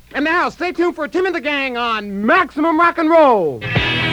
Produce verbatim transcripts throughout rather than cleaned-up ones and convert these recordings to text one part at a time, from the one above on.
And now, stay tuned for Tim and the Gang on Maximum Rock and Roll.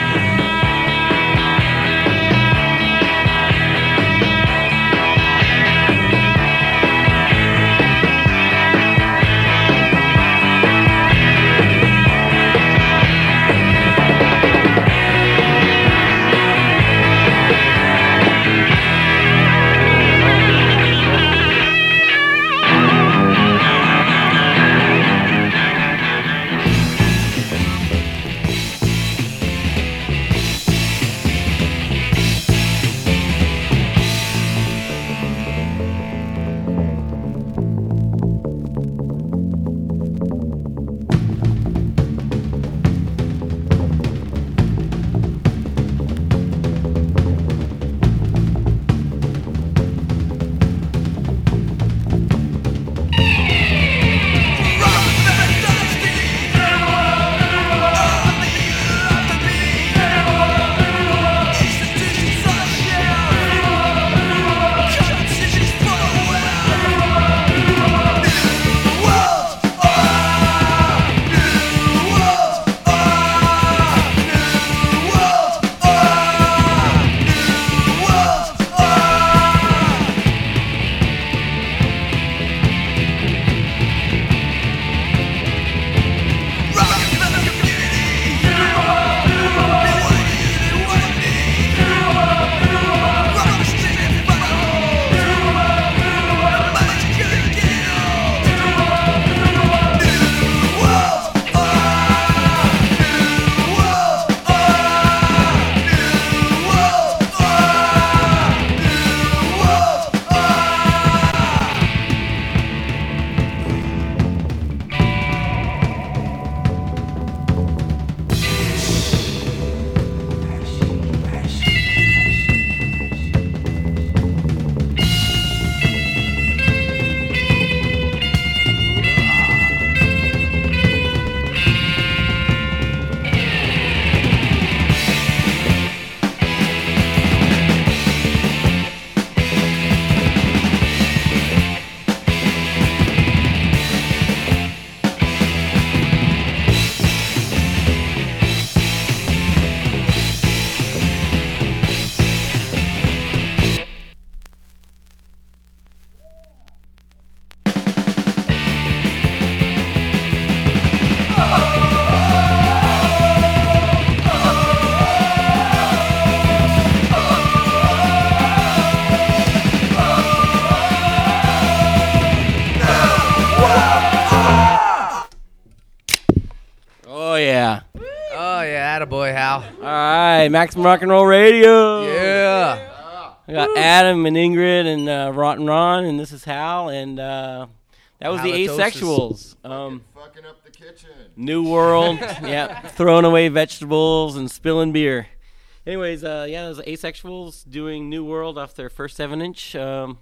Attaboy, Hal. All right, Maximum Rock and Roll Radio. Yeah. We got Woo. Adam and Ingrid and uh, Rotten Ron, and this is Hal, and uh, that was Halitosis. The Asexuals. Um, fucking up the kitchen. New World, yeah, throwing away vegetables and spilling beer. Anyways, uh, yeah, those Asexuals doing New World off their first seven inch. Um,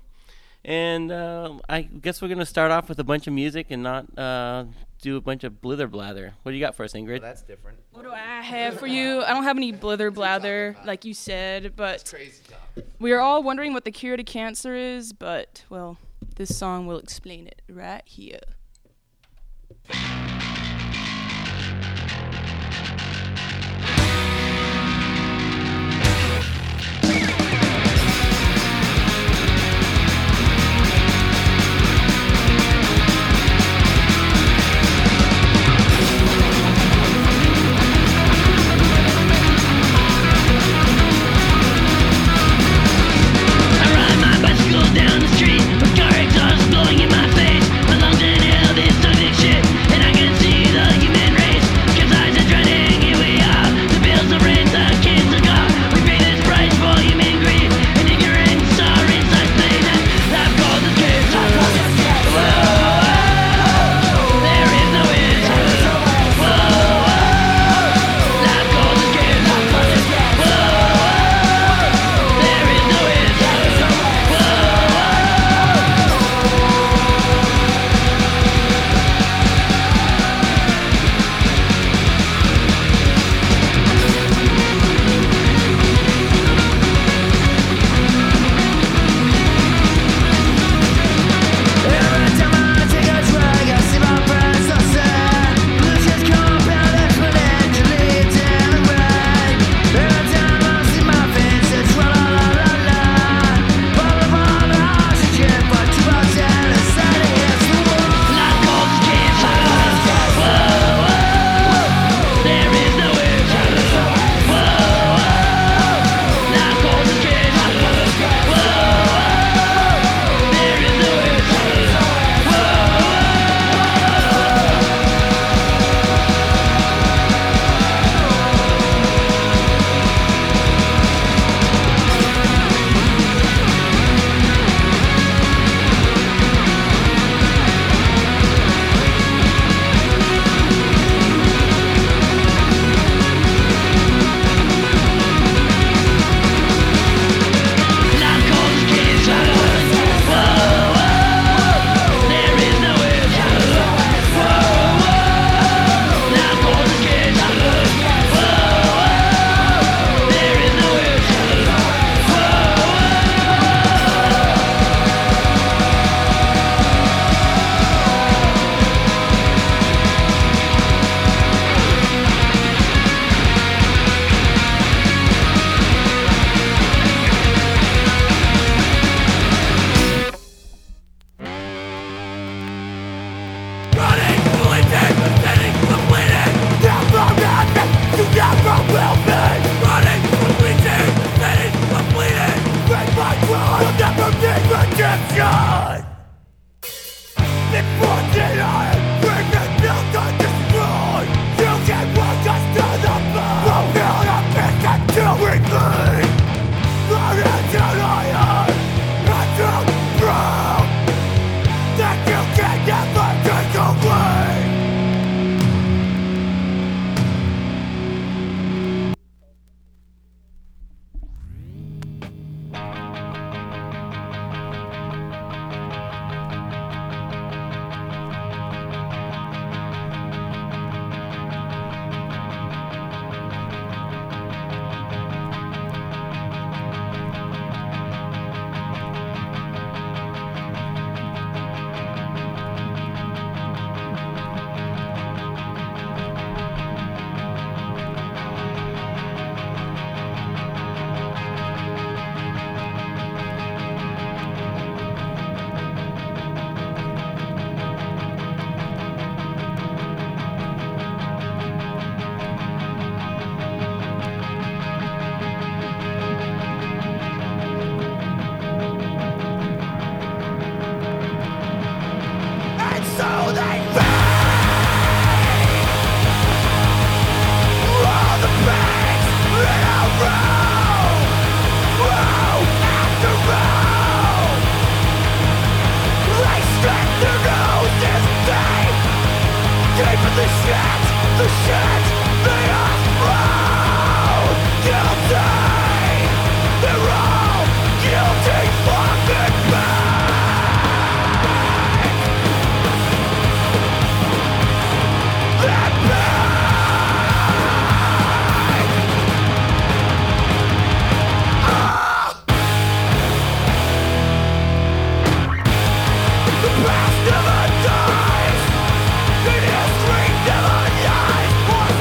and uh, I guess we're going to start off with a bunch of music and not uh, do a bunch of blither blather. What do you got for us, Ingrid? Well, that's different. What do I have for you? I don't have any blither blather, like you said, but we are all wondering what the cure to cancer is, but, well, this song will explain it right here. Down the street with car exhaust blowing in my face. My lungs inhale Past never dies. In history never dies.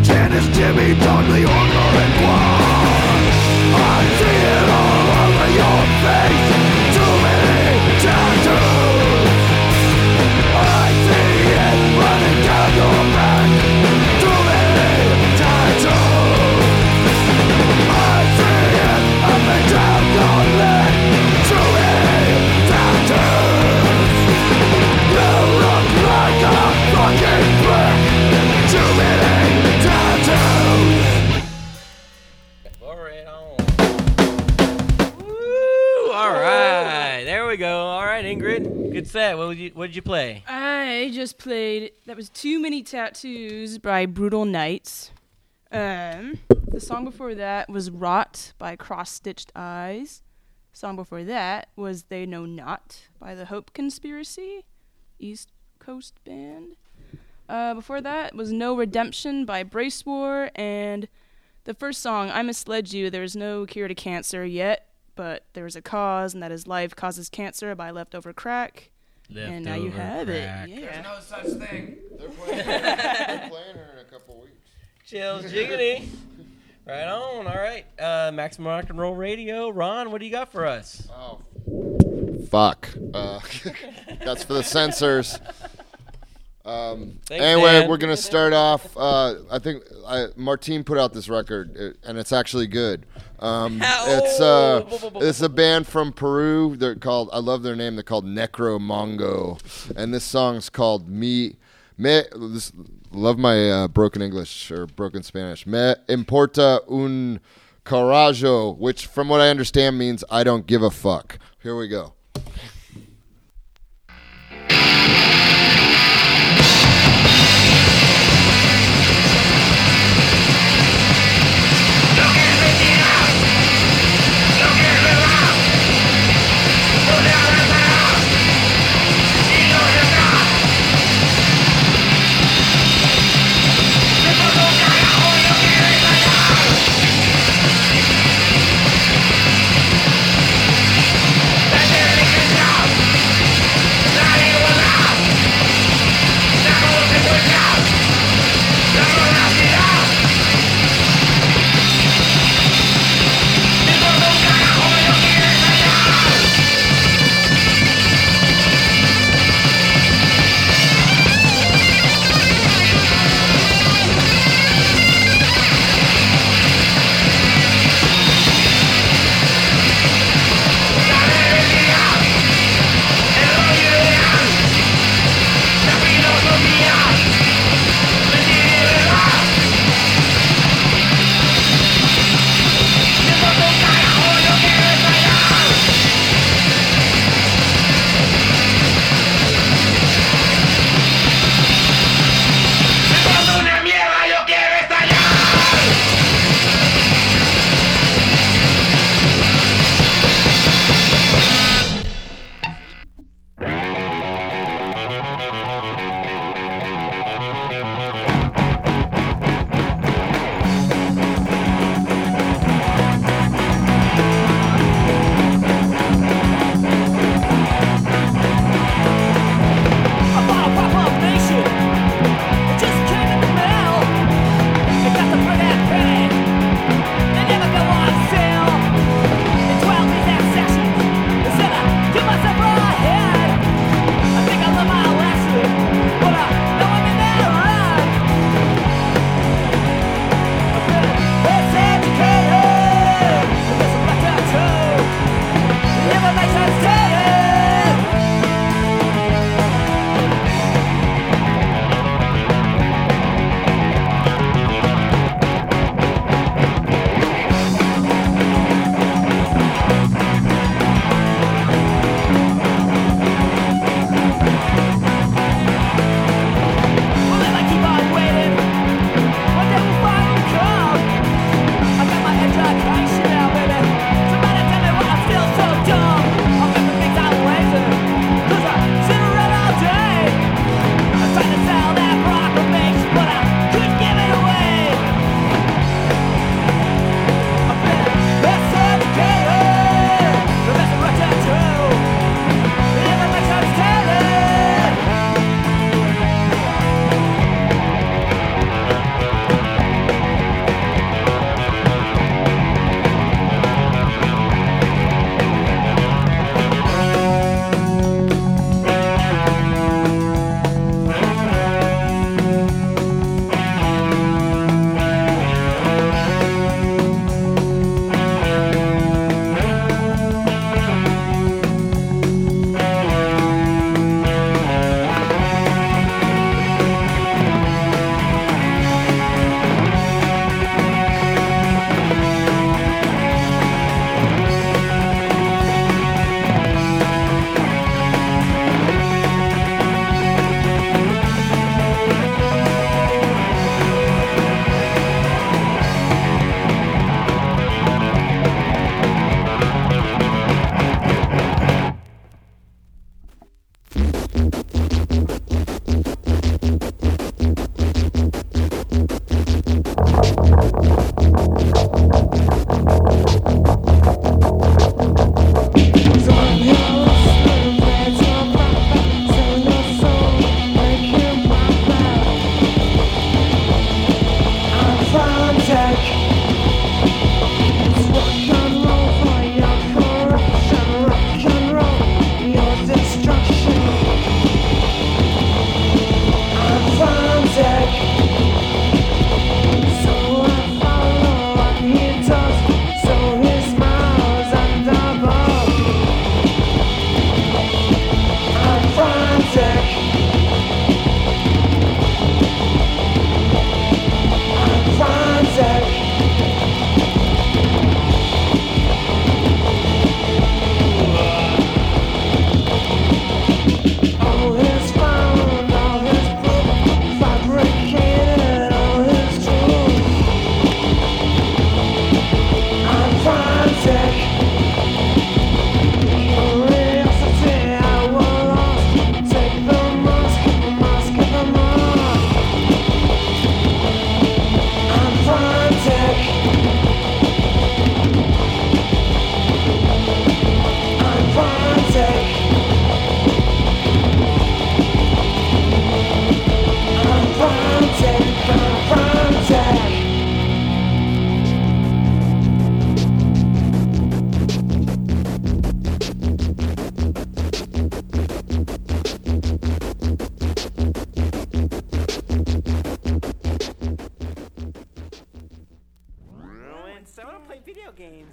Dennis, Jimmy, Dudley, Orger, and Guam. I see it all over your face. Too many tattoos. I see it running down your back. Too many tattoos. I see it up and down your leg. Too many tattoos. You look like a fucking brick. Too many tattoos. Right on. Woo! All right, there we go. All right, Ingrid, good set. What did you What did you play? I just played. That was Too Many Tattoos by Brutal Knights. Um, the song before that was Rot by Cross Stitched Eyes. The song before that was They Know Not by the Hope Conspiracy, East Coast band. Uh, before that was No Redemption by Brace War, and the first song, I Misled You. There's no cure to cancer yet, but there's a cause, and that is Life Causes Cancer by Leftover Crack. Leftover and now you have Crack. it. Yeah. There's no such thing. They're playing, they're playing her in a couple weeks. Chill jiggity. Right on. All right. Uh, Maximum Rock and Roll Radio. Ron, what do you got for us? Oh, fuck. Uh, that's for the censors. Um, Thanks, anyway, Dan. we're gonna start off. Uh, I think I, Martine put out this record, uh, and it's actually good. Um, it's uh, it's a band from Peru. They're called. I love their name. They're called Necromongo, and this song's called Me. Me. This, love my uh, broken English or broken Spanish. Me importa un carajo, which, from what I understand, means I don't give a fuck. Here we go. Better want to play video games.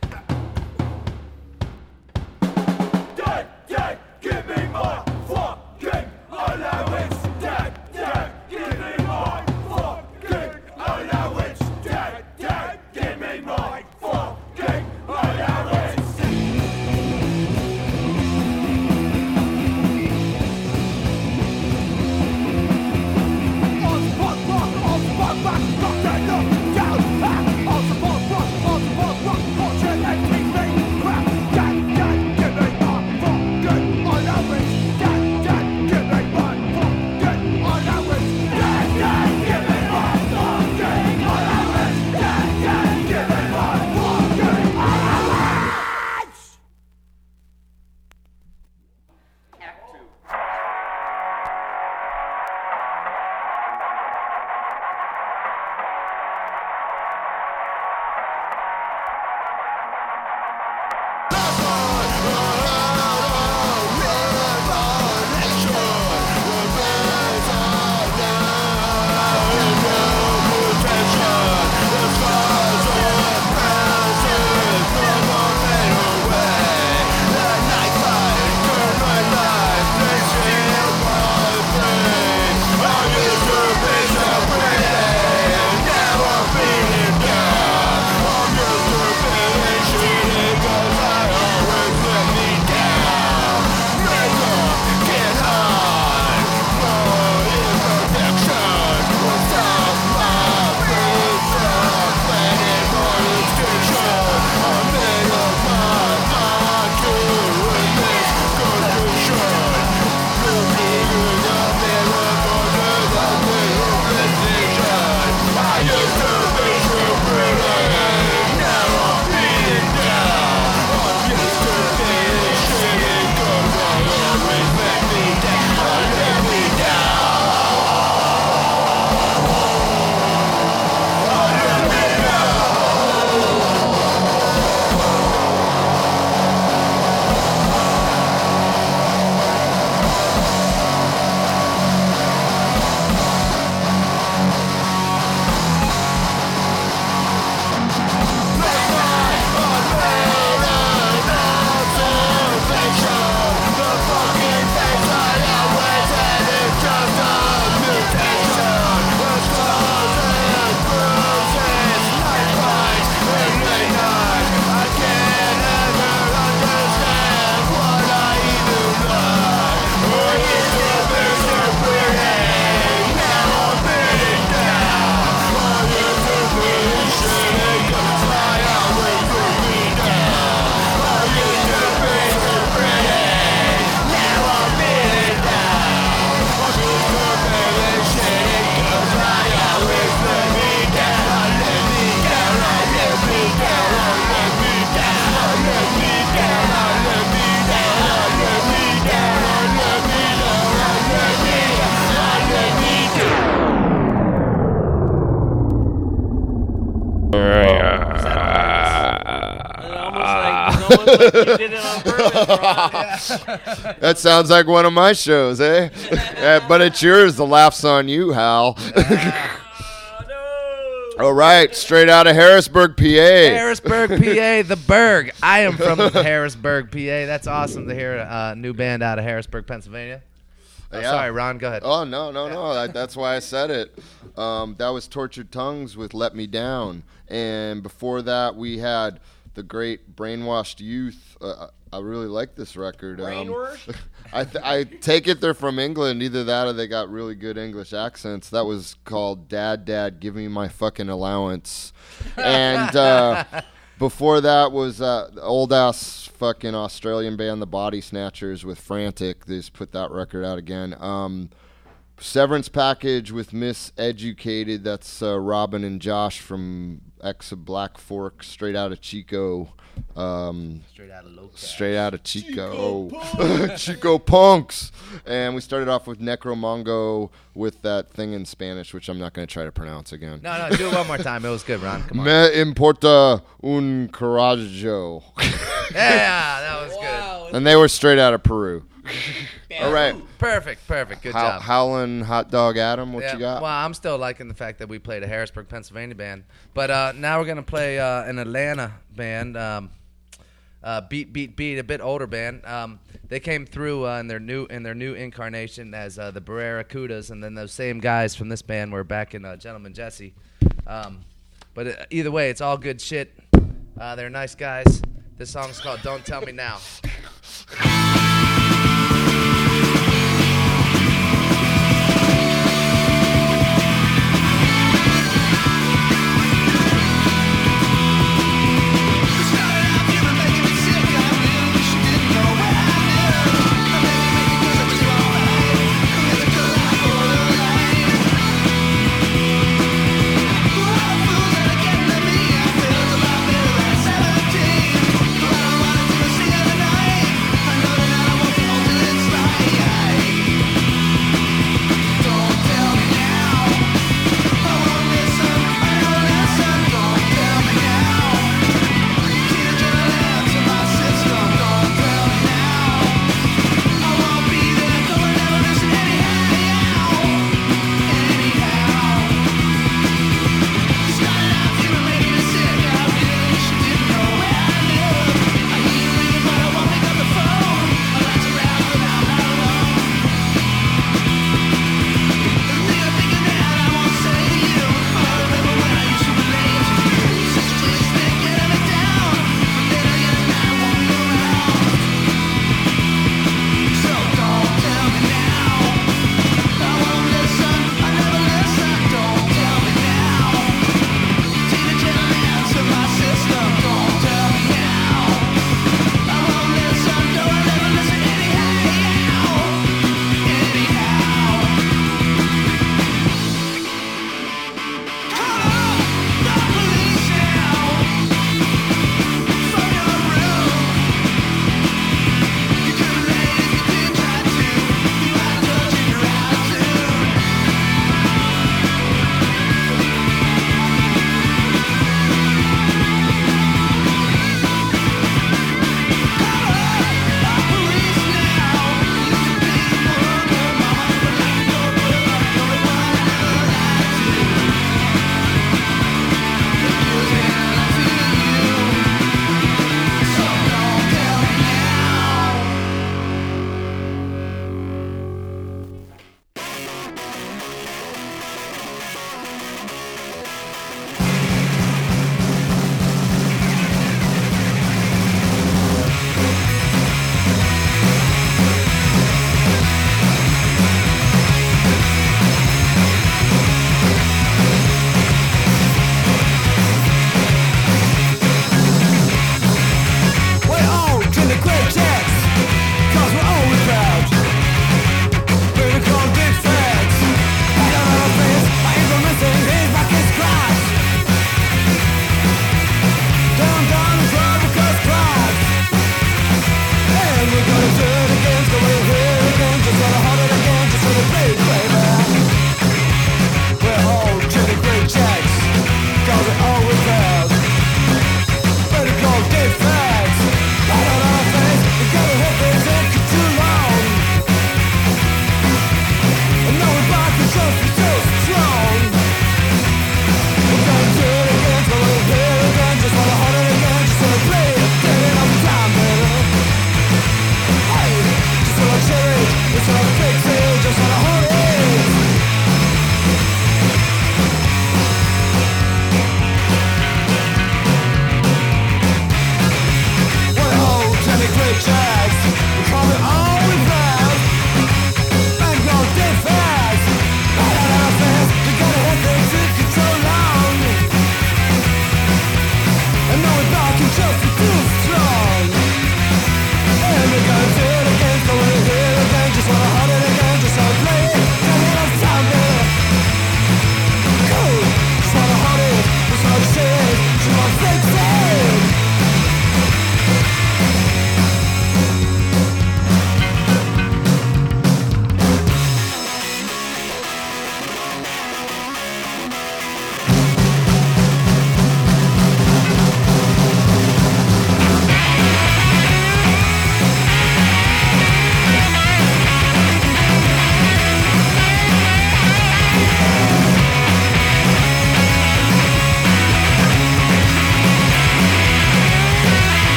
Dad, Dad, give me my fucking allowance. Dad, Dad, give me my fucking allowance. Dad, Dad, give me my fucking allowance. On punk rock, on punk rock, rock that up, down, back. On the punk rock, on the punk rock, bullshit and me, crap. Dad, Dad, give me my fucking allowance. Dad, Dad, give me my fucking allowance. Dad, Dad, give me my fucking allowance. Dad, Dad, give me my fucking allowance. Act two. Almost like you did it on purpose, Ron. That sounds like one of my shows, eh? Yeah, but it's yours. The laugh's on you, Hal. All right, straight out of Harrisburg, P A. Harrisburg, P A, the Berg. I am from Harrisburg, P A. That's awesome to hear a new band out of Harrisburg, Pennsylvania. Oh, Yeah. Sorry, Ron, go ahead. Oh, no, no, no. That, that's why I said it. Um, that was Tortured Tongues with Let Me Down. And before that, we had the great Brainwashed Youth. Uh, I really like this record. Um, Brainwashed? I, th- I take it they're from England. Either that or they got really good English accents. That was called Dad, Dad, Give Me My Fucking Allowance. And uh, before that was uh, old-ass fucking Australian band, the Body Snatchers, with Frantic. They just put that record out again. Um, Severance Package with Miseducated. That's uh, Robin and Josh from X of Black Fork, straight out of Chico. Um, Straight out of Low Cat. straight out of Chico. Chico, Chico Punks. And we started off with Necromongo with that thing in Spanish, which I'm not going to try to pronounce again. No, no, do it one more time. It was good, Ron. Come on. Me importa un carajo. Yeah, that was good. And they were straight out of Peru. All right. Perfect, perfect. Good How, job. Howlin' Hot Dog Adam, what Yeah, you got? Well, I'm still liking the fact that we played a Harrisburg, Pennsylvania band. But uh, now we're going to play uh, an Atlanta band, um, uh, Beat, Beat, Beat, a bit older band. Um, they came through uh, in their new in their new incarnation as uh, the Barracudas, and then those same guys from this band were back in uh, Gentleman Jesse. Um, but uh, either way, it's all good shit. Uh, they're nice guys. This song's called Don't Tell Me Now. Seventeen, but I wanted to see the night.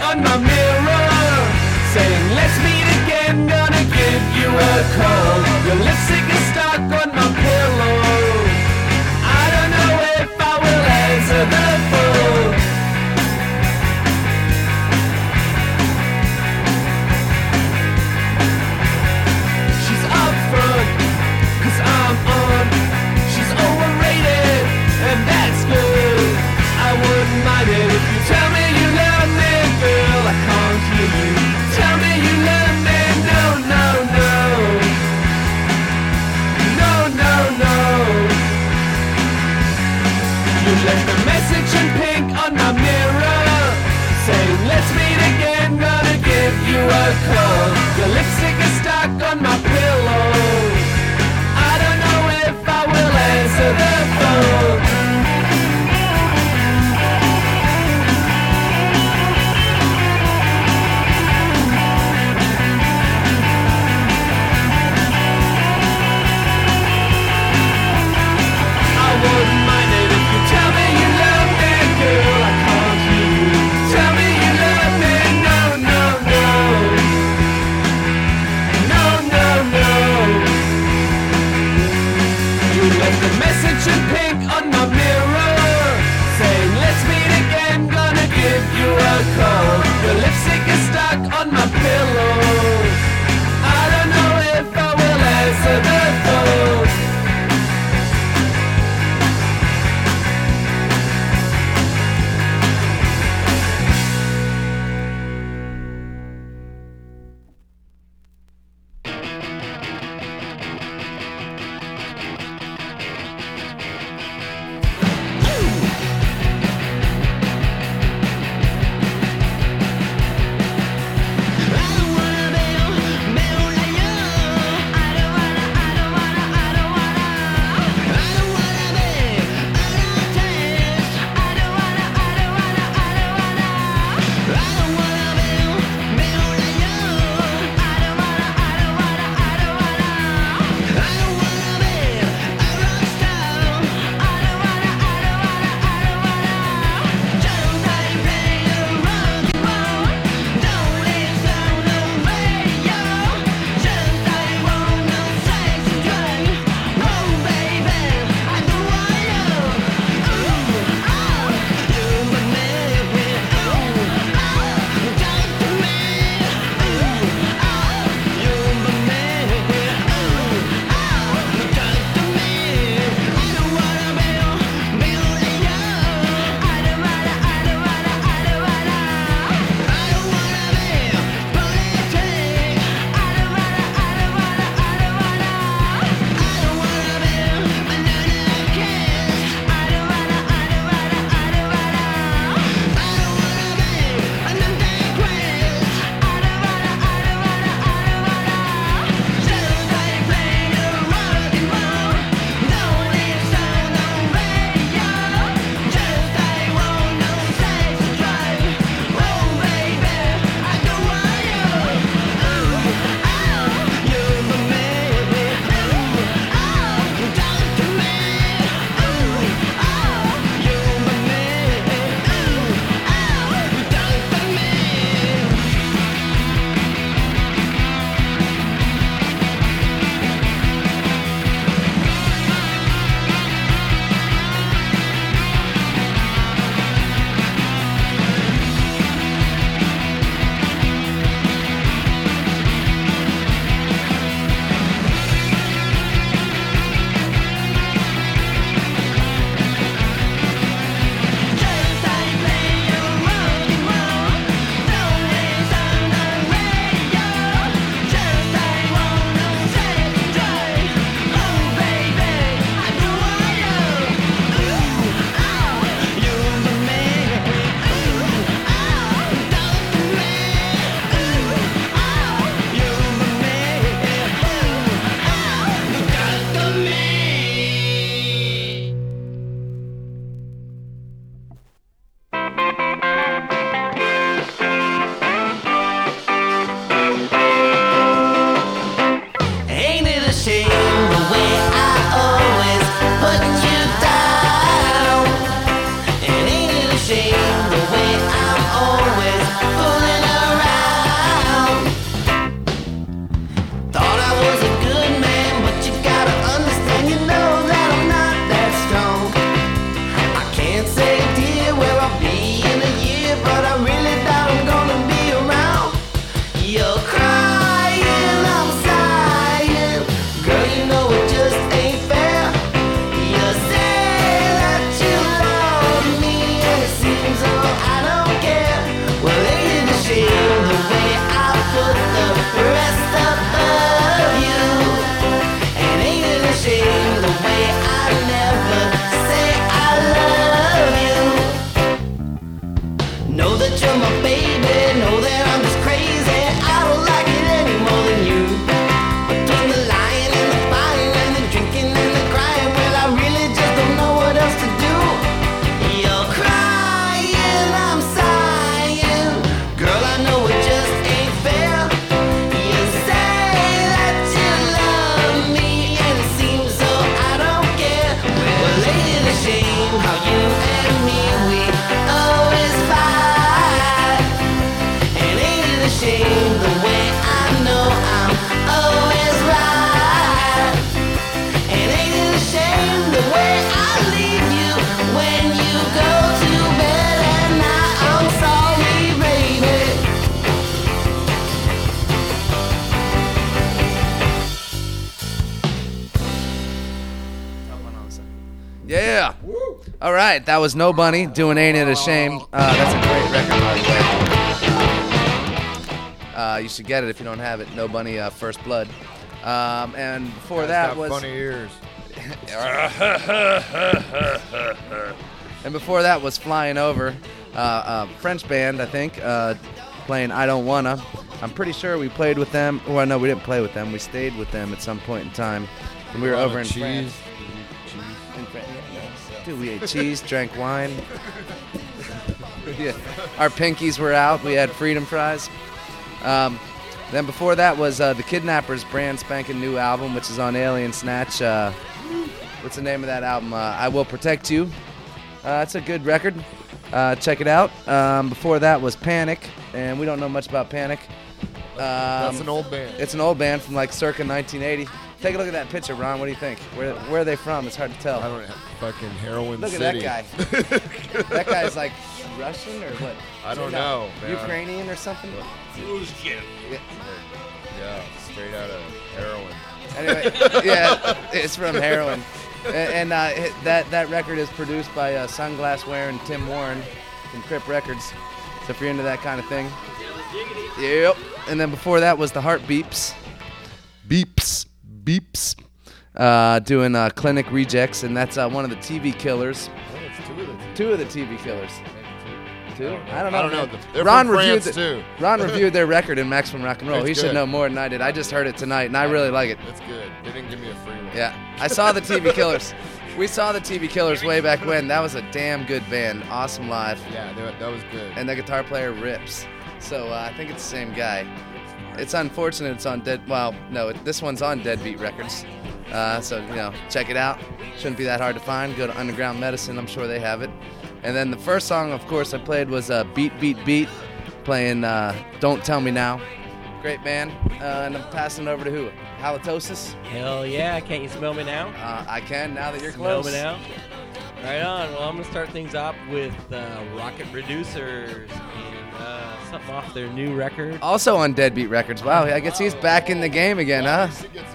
on my mirror, saying let's meet again, gonna give you a call. Your lipstick is stuck on my pillow. I don't know if I will answer the phone. She's up front, cause I'm on. She's overrated, and that's good. I wouldn't mind it if you tell me you love me, girl. I can't hear you. Tell me you love me. No, no, no. No, no, no. You left a message in pink on my mirror, saying let's meet again, gonna give you a call. Your lipstick is stuck on my pillow. I don't know if I will answer the phone. I wouldn't mind it if you tell me you love me, girl. I can't hear you. Tell me you love me. No, no, no. No, no, no. You left a message in pink on my mirror, saying let's meet again, gonna give you a call. Your lipstick is stuck on my pillow. I don't know if I will answer the phone. All right, that was No Bunny doing Ain't It a Shame. Uh, that's a great record, by the way. Uh, you should get it if you don't have it. No Bunny, uh, First Blood. Um, and before Guys that got was... funny ears. And before that was Flying Over, uh, a French band, I think, uh, playing I Don't Wanna. I'm pretty sure we played with them. Well, no, we didn't play with them. We stayed with them at some point in time. And we were over in cheese. France. In France. Dude, we ate cheese, drank wine. Yeah. Our pinkies were out. We had freedom fries. Um, then before that was uh, the Kidnappers' brand spanking new album, which is on Alien Snatch. Uh, what's the name of that album? Uh, I Will Protect You. Uh, it's a good record. Uh, check it out. Um, before that was Panic, and we don't know much about Panic. Um, That's an old band. It's an old band from like circa nineteen eighty. Take a look at that picture, Ron. What do you think? Where where are they from? It's hard to tell. I don't have fucking heroin Look city. at that guy. That guy's like Russian or what? I don't No, know, man. Ukrainian or something? Yeah. Yeah, straight out of heroin. Anyway, yeah, it's from heroin. And, and uh, it- that that record is produced by uh, Sunglass wearing Tim Warren from Crip Records. So if you're into that kind of thing. Yep. And then before that was the Heart Beeps. Beeps. Beeps. Uh, doing uh, Clinic Rejects, and that's uh, one of the T V killers. Two of the T V killers. Two? I don't know. I don't know. man. They're Ron from reviewed France, the, too. Ron reviewed their record in Maximum Rock and Roll. It's he should good. know more than I did. I just heard it tonight, and I really like it. That's good. They didn't give me a free one. Yeah, I saw the T V Killers. We saw the T V Killers way back when. That was a damn good band. Awesome live. Yeah, that, that was good. And the guitar player rips. So uh, I think it's the same guy. It's unfortunate it's on Dead... Well, no, it, this one's on Deadbeat Records. Uh, so, you know, check it out. Shouldn't be that hard to find. Go to Underground Medicine. I'm sure they have it. And then the first song, of course, I played was uh, Beat, Beat, Beat, playing uh, Don't Tell Me Now. Great band. Uh, and I'm passing it over to who? Halitosis? Hell yeah! Can't you smell me now? Uh, I can now that you're Smell close. me now. Right on. Well, I'm gonna start things off with uh, Rocket Reducers and uh, something off their new record. Also on Deadbeat Records. Wow, I guess he's back in the game again, huh?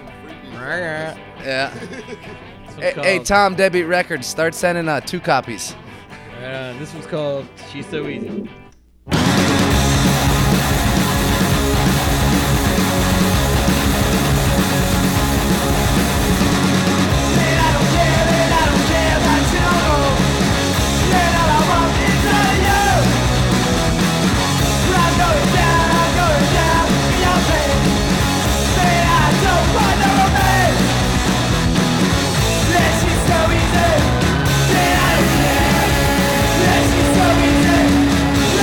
Yeah. This one's Hey, called, hey, Tom, Deadbeat Records, start sending uh, two copies. Right on. This one's called She's So Easy. Let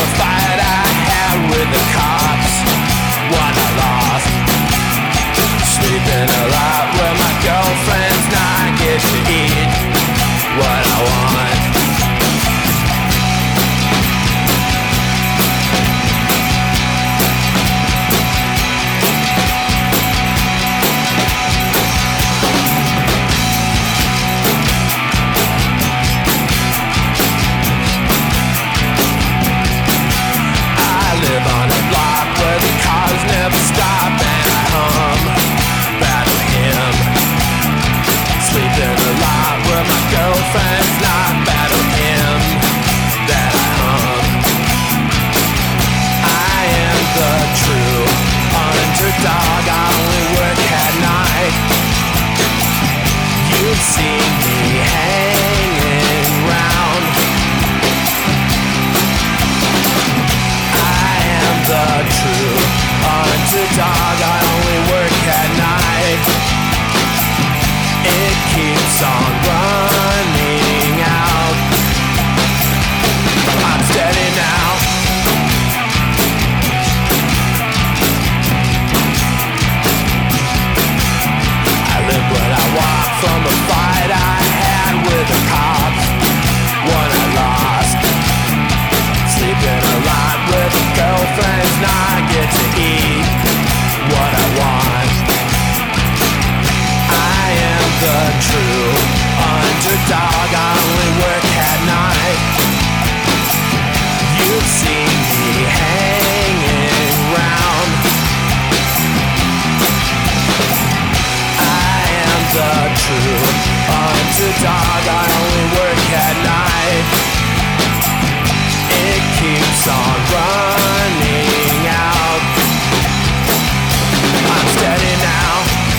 a fight I had with the cops. One I lost. Sleeping a lot with my girlfriends, now I get to eat what I want. Live on a block where the cars never stop, and I hum battle hymn. Sleeping a lot where my girlfriend's not, battle hymn that I hum. I am the true underdog, I only work at night. You've seen me hanging round. The true underdog, I only work at night. It keeps on running out. I'm steady now. I live when I walk from a fight I had with the cops. One I lost. Sleeping a lot with girlfriends, now I get to eat what I want. I am the true underdog, I only work at night. You've seen me hanging round. I am the true underdog, I only work at night. It keeps on running out. I'm steady now.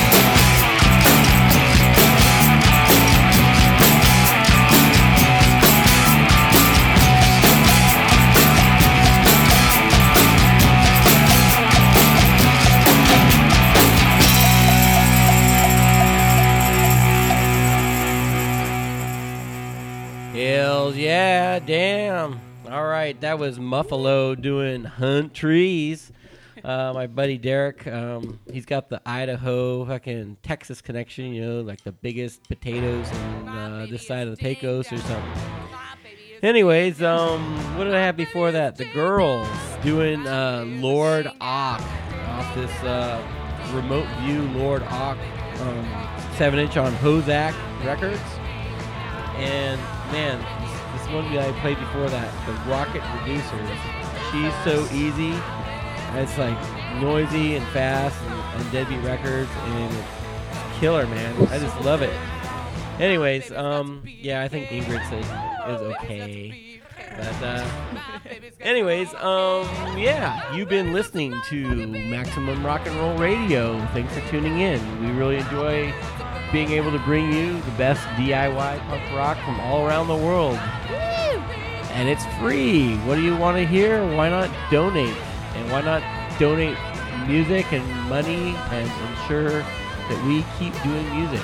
Hell yeah, damn. All right, that was Muffalo doing Hunt Trees. Uh, my buddy Derek, um, he's got the Idaho, fucking Texas connection, you know, like the biggest potatoes on uh, this side of the Pecos or something. Anyways, um, what did I have before that? The Girls doing uh, Lord Ock off this uh, remote view Lord Ock um, seven inch on Hozak Records. And man, this, this one guy I played before that, the Rocket Reducers. She's so easy. It's like noisy and fast, and, and Deadbeat Records, and it's killer, man. I just love it. Anyways, um, yeah, I think Ingrid said it was okay. But, uh, anyways, um, yeah, you've been listening to Maximum Rock and Roll Radio. Thanks for tuning in. We really enjoy being able to bring you the best D I Y punk rock from all around the world. And it's free. What do you want to hear? Why not donate? And why not donate music and money and ensure that we keep doing music?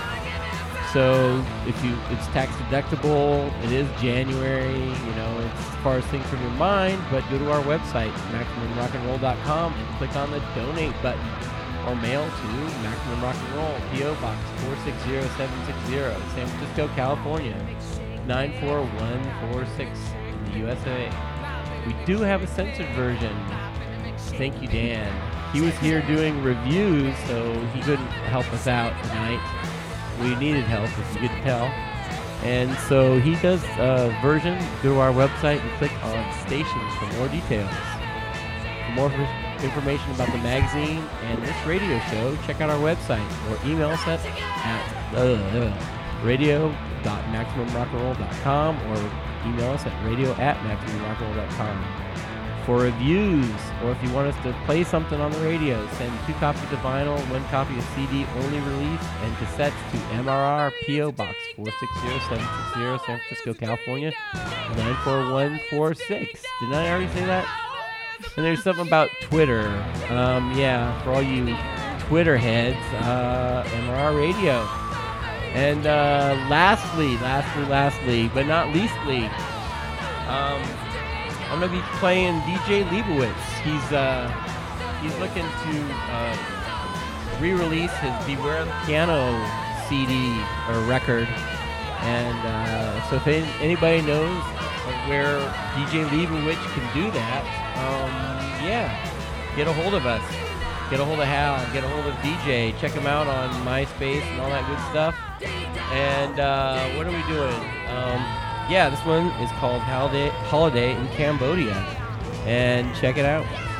So if you, it's tax deductible. It is January. You know, it's as far as things from your mind. But go to our website, maximum rock and roll dot com, and click on the donate button, or mail to Maximum Rock and Roll, P O Box four six zero seven six zero, San Francisco, California nine four one four six in the U S A. We do have a censored version. Thank you, Dan. He was here doing reviews, so he couldn't help us out tonight. We needed help, if you could tell. And so he does a version. Go to our website and click on stations for more details. For more information about the magazine and this radio show, check out our website or email us at, at uh, radio dot maximum rock and roll dot com or email us at radio at maximum rock and roll dot com. For reviews, or if you want us to play something on the radio, send two copies of vinyl, one copy of C D only release, and cassettes to M R R P O Box four six zero seven six zero, San Francisco, California nine four one four six. Didn't I already say that? And there's something about Twitter. Um, yeah, for all you Twitter heads, uh, M R R Radio. And uh, lastly, lastly, lastly, but not leastly, um, I'm gonna be playing D J Leibowitz. He's uh, he's looking to uh, re-release his Beware the Piano C D or record, and uh, so if any, anybody knows where D J Leibowitz can do that, um, yeah, get a hold of us. Get a hold of Hal, get a hold of D J, check him out on MySpace and all that good stuff. And uh, what are we doing? Um, yeah, this one is called Holiday, Holiday in Cambodia. And check it out.